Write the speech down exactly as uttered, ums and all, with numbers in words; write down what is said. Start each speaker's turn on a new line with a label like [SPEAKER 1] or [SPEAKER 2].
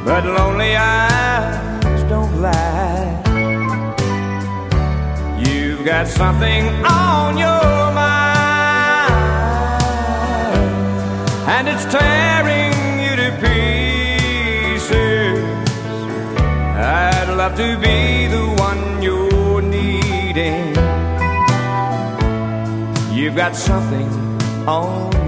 [SPEAKER 1] but lonely eyes don't lie. You've got something on your mind, and it's tearing you to pieces. I'd love to be the one you're needing. You've got something on